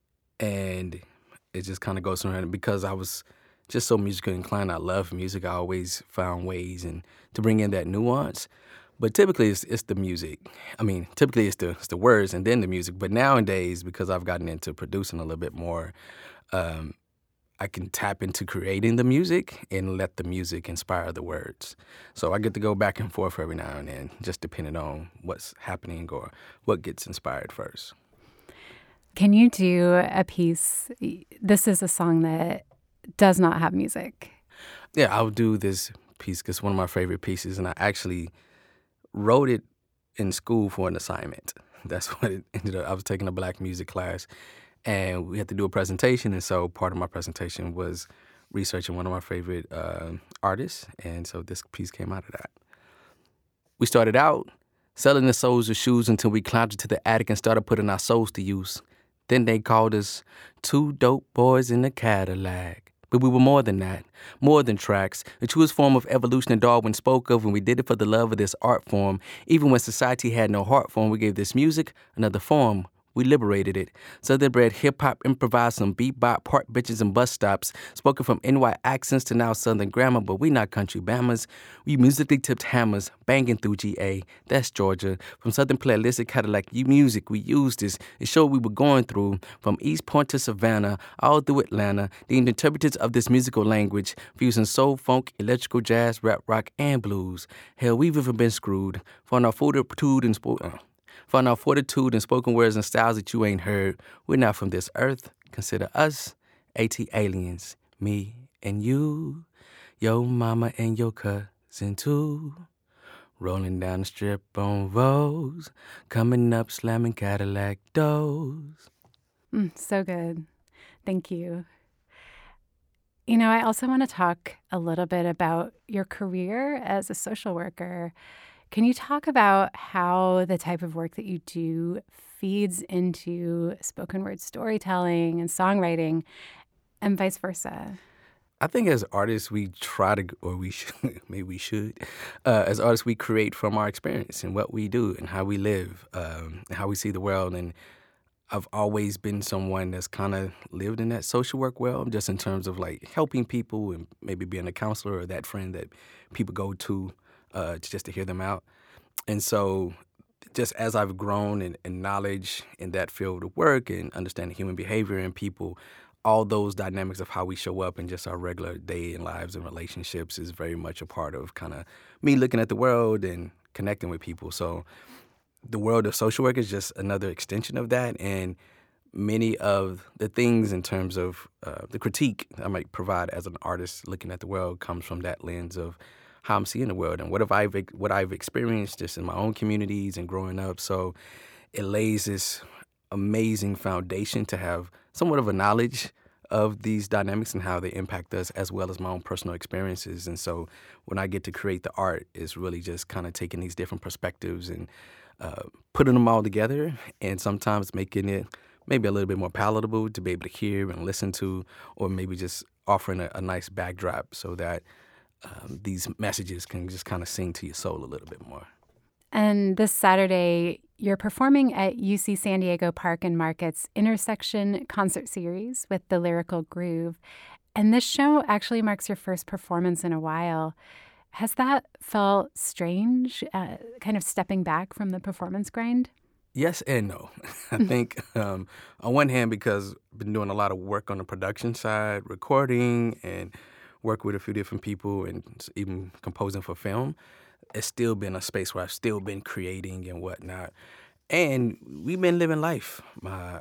it just kind of goes around. Because I was just so musically inclined, I love music. I always found ways to bring in that nuance. But typically, it's the music. I mean, typically it's the words and then the music. But nowadays, because I've gotten into producing a little bit more, I can tap into creating the music and let the music inspire the words. So I get to go back and forth every now and then, just depending on what's happening or what gets inspired first. Can you do a piece? This is a song that does not have music. Yeah, I'll do this piece because it's one of my favorite pieces, and I actually wrote it in school for an assignment. That's what it ended up. I was taking a black music class, and we had to do a presentation, and so part of my presentation was researching one of my favorite artists, and so this piece came out of that. We started out selling the soles of shoes until we climbed into the attic and started putting our souls to use. Then they called us two dope boys in a Cadillac. But we were more than that, more than tracks, the truest form of evolution that Darwin spoke of, and we did it for the love of this art form. Even when society had no heart form, we gave this music another form. We liberated it. Southern bred hip-hop improvised some bebop, park bitches and bus stops, spoken from NY accents to now Southern grammar, but we not country bammers. We musically tipped hammers, banging through GA. That's Georgia. From Southern playlistic Cadillac music, we used this. It showed we were going through, from East Point to Savannah, all through Atlanta, the interpreters of this musical language, fusing soul, funk, electrical jazz, rap, rock, and blues. Hell, we've even been screwed. For our fortitude and spoken words and styles that you ain't heard. We're not from this earth. Consider us AT aliens. Me and you, your mama and your cousin too. Rolling down the strip on Vogues, coming up slamming Cadillac doors. So good. Thank you. You know, I also want to talk a little bit about your career as a social worker. Can you talk about how the type of work that you do feeds into spoken word storytelling and songwriting and vice versa? I think as artists, we try to, or we should, maybe we should, as artists, we create from our experience and what we do and how we live, and how we see the world. And I've always been someone that's kind of lived in that social work world, just in terms of like helping people and maybe being a counselor or that friend that people go to just to hear them out. And so just as I've grown in knowledge in that field of work and understanding human behavior and people, all those dynamics of how we show up in just our regular day in lives and relationships is very much a part of kind of me looking at the world and connecting with people. So the world of social work is just another extension of that. And many of the things in terms of the critique I might provide as an artist looking at the world comes from that lens of how I'm seeing the world and what I've experienced just in my own communities and growing up. So it lays this amazing foundation to have somewhat of a knowledge of these dynamics and how they impact us, as well as my own personal experiences. And so when I get to create the art, it's really just kind of taking these different perspectives and putting them all together, and sometimes making it maybe a little bit more palatable to be able to hear and listen to, or maybe just offering a nice backdrop so that these messages can just kind of sing to your soul a little bit more. And this Saturday, you're performing at UC San Diego Park and Market's Intersection concert series with the Lyrical Groove. And this show actually marks your first performance in a while. Has that felt strange, kind of stepping back from the performance grind? Yes and no. I think on one hand, because I've been doing a lot of work on the production side, recording and work with a few different people and even composing for film, it's still been a space where I've still been creating and whatnot. And we've been living life. My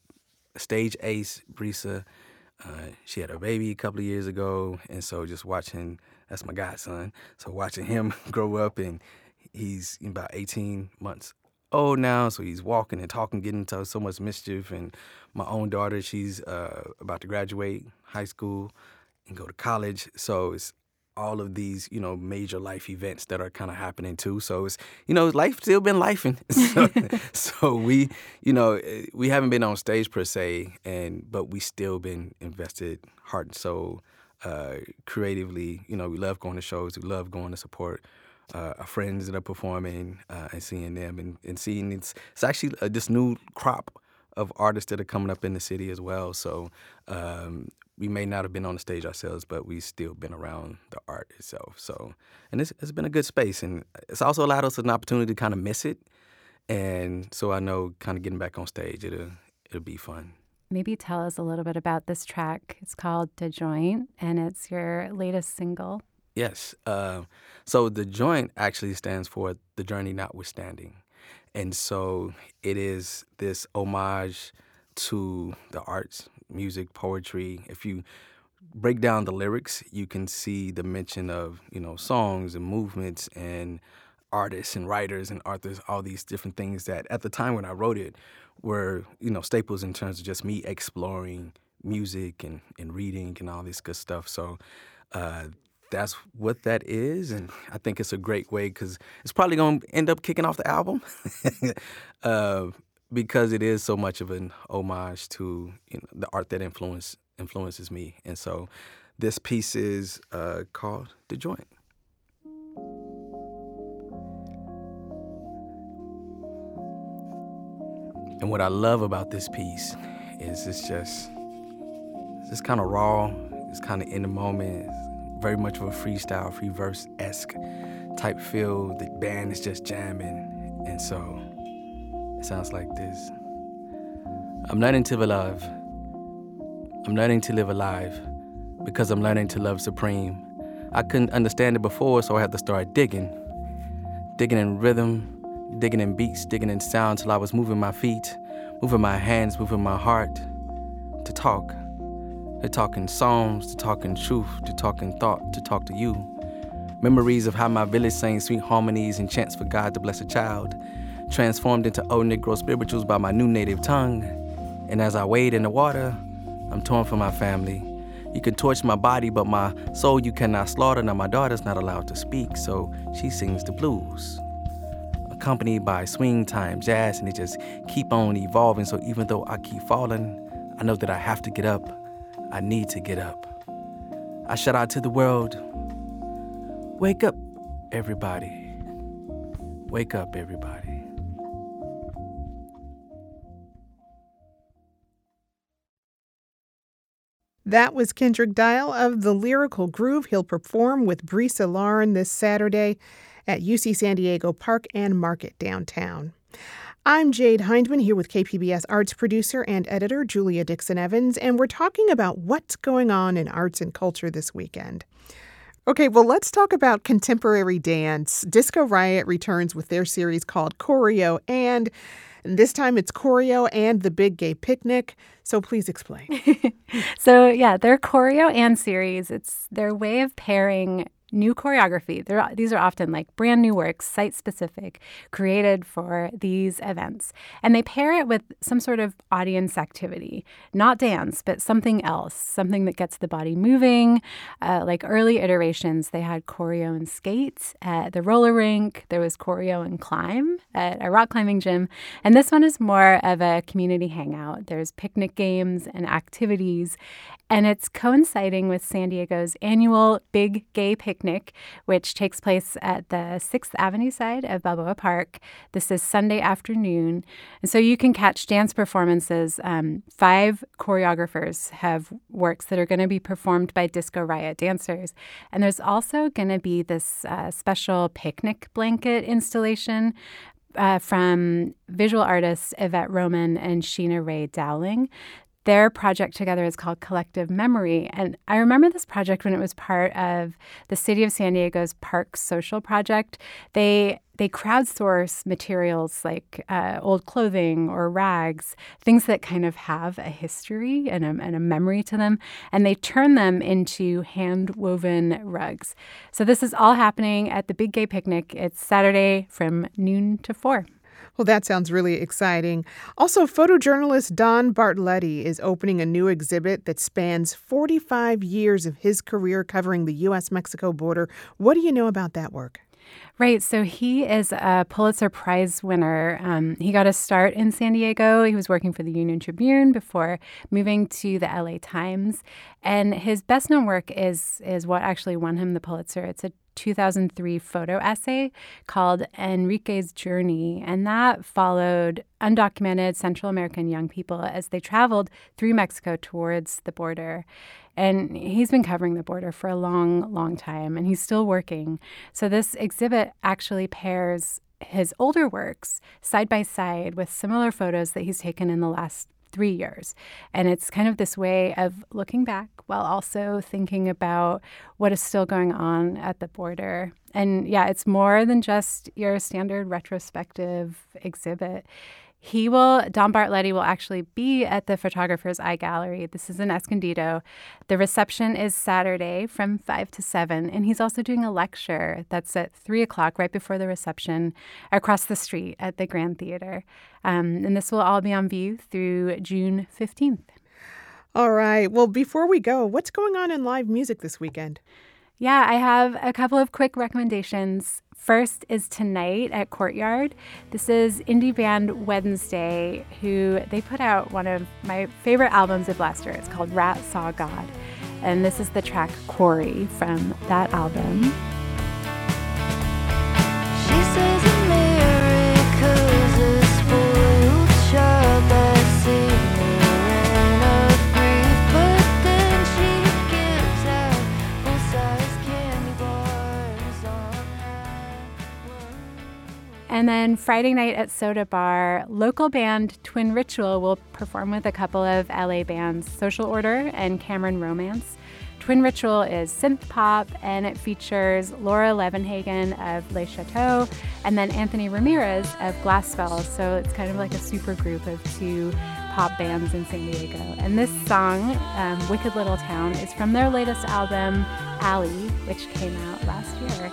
stage ace, Brisa, she had her baby a couple of years ago. And so just watching, that's my godson, so watching him grow up, and he's about 18 months old now. So he's walking and talking, getting into so much mischief. And my own daughter, she's about to graduate high school and go to college. So it's all of these, major life events that are kind of happening too. So it's, life still been lifing. So we, we haven't been on stage per se, but we still been invested heart and soul, creatively. We love going to shows. We love going to support our friends that are performing and seeing them and seeing it's actually this new crop of artists that are coming up in the city as well. So we may not have been on the stage ourselves, but we've still been around the art itself. So, and it's been a good space, and it's also allowed us an opportunity to kind of miss it. And so I know kind of getting back on stage, it'll be fun. Maybe tell us a little bit about this track. It's called "The Joint," and it's your latest single. Yes. So The Joint actually stands for The Journey Notwithstanding. And so it is this homage to the arts, music, poetry. If you break down the lyrics, you can see the mention of, songs and movements and artists and writers and authors, all these different things that at the time when I wrote it were, staples in terms of just me exploring music and reading and all this good stuff. So that's what that is, and I think it's a great way because it's probably going to end up kicking off the album because it is so much of an homage to the art that influences me. And so this piece is called The Joint. And what I love about this piece is it's just kind of raw, it's kind of in the moment, it's very much of a freestyle, free verse-esque type feel. The band is just jamming, and so it sounds like this. I'm learning to live. I'm learning to live alive because I'm learning to love supreme. I couldn't understand it before, so I had to start digging in rhythm, digging in beats, digging in sound till I was moving my feet, moving my hands, moving my heart to talk. To talk in songs, to talk in truth, to talk in thought, to talk to you. Memories of how my village sang sweet harmonies and chants for God to bless a child, transformed into old Negro spirituals by my new native tongue. And as I wade in the water, I'm torn from my family. You can torch my body, but my soul you cannot slaughter. Now my daughter's not allowed to speak, so she sings the blues, accompanied by swing time, jazz, and they just keep on evolving. So even though I keep falling, I know that I have to get up. I need to get up. I shout out to the world. Wake up, everybody. Wake up, everybody. That was Kendrick Dial of The Lyrical Groove. He'll perform with Brisa Lauren this Saturday at UC San Diego Park and Market downtown. I'm Jade Hindman here with KPBS arts producer and editor Julia Dixon-Evans, and we're talking about what's going on in arts and culture this weekend. Okay, well, let's talk about contemporary dance. Disco Riot returns with their series called Choreo, and this time it's Choreo and the Big Gay Picnic. So please explain. So, yeah, their Choreo and series, it's their way of pairing new choreography. These are often like brand new works, site-specific, created for these events. And they pair it with some sort of audience activity, not dance, but something else, something that gets the body moving. Like early iterations, they had choreo and skate at the roller rink. There was choreo and climb at a rock climbing gym. And this one is more of a community hangout. There's picnic games and activities. And it's coinciding with San Diego's annual Big Gay Picnic, which takes place at the 6th Avenue side of Balboa Park. This is Sunday afternoon. And so you can catch dance performances. 5 choreographers have works that are going to be performed by Disco Riot dancers. And there's also going to be this special picnic blanket installation from visual artists Yvette Roman and Sheena Ray Dowling. Their project together is called Collective Memory. And I remember this project when it was part of the City of San Diego's Park Social Project. They crowdsource materials like old clothing or rags, things that kind of have a history and a memory to them, and they turn them into hand-woven rugs. So this is all happening at the Big Gay Picnic. It's Saturday from noon to 4. Well, that sounds really exciting. Also, photojournalist Don Bartletti is opening a new exhibit that spans 45 years of his career covering the U.S.-Mexico border. What do you know about that work? Right. So he is a Pulitzer Prize winner. He got a start in San Diego. He was working for the Union Tribune before moving to the LA Times. And his best known work is what actually won him the Pulitzer. It's a 2003 photo essay called Enrique's Journey, and that followed undocumented Central American young people as they traveled through Mexico towards the border. And he's been covering the border for a long, long time, and he's still working. So this exhibit actually pairs his older works side by side with similar photos that he's taken in the last 3 years. And it's kind of this way of looking back while also thinking about what is still going on at the border. And yeah, it's more than just your standard retrospective exhibit. Don Bartletti will actually be at the Photographer's Eye Gallery. This is in Escondido. The reception is Saturday from 5 to 7. And he's also doing a lecture that's at 3 o'clock, right before the reception, across the street at the Grand Theater. And this will all be on view through June 15th. All right. Well, before we go, what's going on in live music this weekend? Yeah, I have a couple of quick recommendations. First is tonight at Courtyard. This is indie band Wednesday, who they put out one of my favorite albums of last year. It's called Rat Saw God. And this is the track Quarry from that album. She says America's a spoiled child that's seen the rain of grief, but then she gives out full-size candy bars on that. And then Friday night at Soda Bar, local band Twin Ritual will perform with a couple of LA bands, Social Order and Cameron Romance. Twin Ritual is synth pop, and it features Laura Levenhagen of Les Chateaux and then Anthony Ramirez of Glassfell. So it's kind of like a super group of two pop bands in San Diego. And this song, Wicked Little Town, is from their latest album, Alley, which came out last year.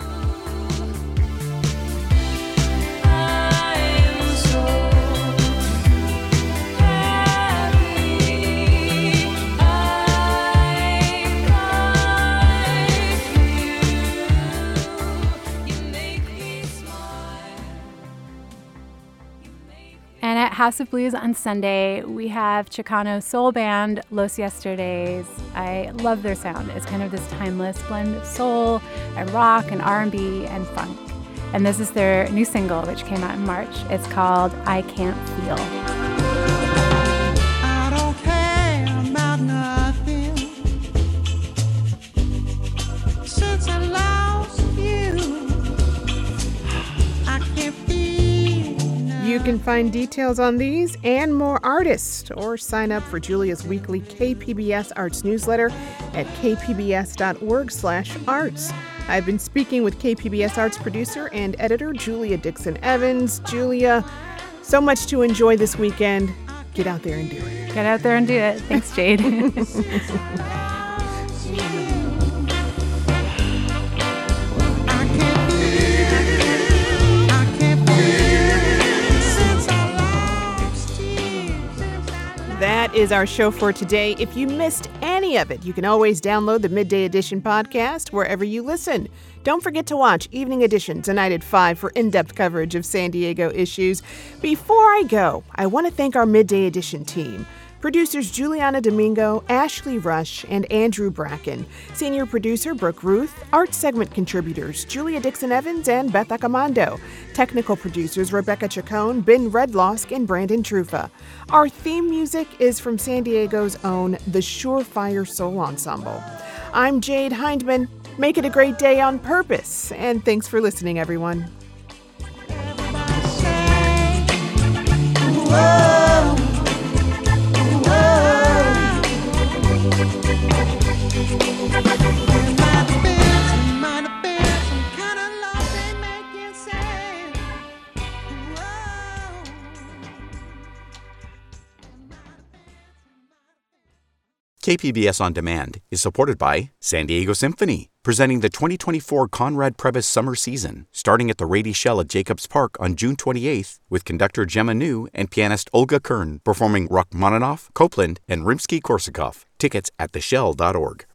And at House of Blues on Sunday, we have Chicano soul band Los Yesterdays. I love their sound. It's kind of this timeless blend of soul and rock and R&B and funk. And this is their new single, which came out in March. It's called I Can't Feel. I don't care about nothing since I lost you. I can't feel. You can find details on these and more artists or sign up for Julia's weekly KPBS Arts newsletter at kpbs.org/arts. I've been speaking with KPBS Arts producer and editor Julia Dixon Evans. Julia, so much to enjoy this weekend. Get out there and do it. Get out there and do it. Thanks, Jade. That is our show for today. If you missed any of it, you can always download the Midday Edition podcast wherever you listen. Don't forget to watch Evening Edition tonight at 5 for in-depth coverage of San Diego issues. Before I go, I want to thank our Midday Edition team. Producers Juliana Domingo, Ashley Rush, and Andrew Bracken. Senior producer Brooke Ruth. Art segment contributors Julia Dixon Evans and Beth Accomando. Technical producers Rebecca Chacon, Ben Redlosk, and Brandon Trufa. Our theme music is from San Diego's own The Surefire Soul Ensemble. I'm Jade Hindman. Make it a great day on purpose. And thanks for listening, everyone. KPBS On Demand is supported by San Diego Symphony, presenting the 2024 Conrad Prebys Summer Season, starting at the Rady Shell at Jacobs Park on June 28th, with conductor Gemma New and pianist Olga Kern performing Rachmaninoff, Copland, and Rimsky-Korsakov. Tickets at theshell.org.